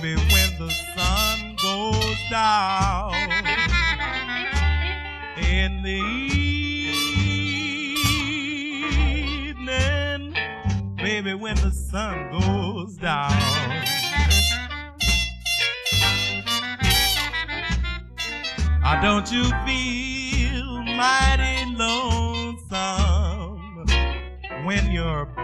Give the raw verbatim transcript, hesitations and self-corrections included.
baby, when the sun goes down in the evening, baby, when the sun goes down. Ah, don't you feel mighty lonesome when you're